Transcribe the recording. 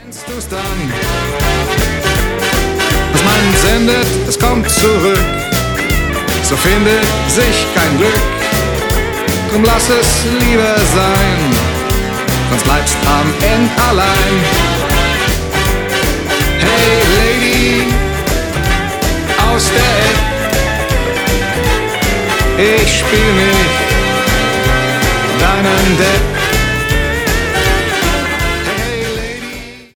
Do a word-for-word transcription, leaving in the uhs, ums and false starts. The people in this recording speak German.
Kennst du's dann? Was man sendet, es kommt zurück. So findet sich kein Glück. Drum lass es lieber sein, sonst bleibst am Ende allein. Hey Lady aus der App, ich spiel nicht deinen Depp.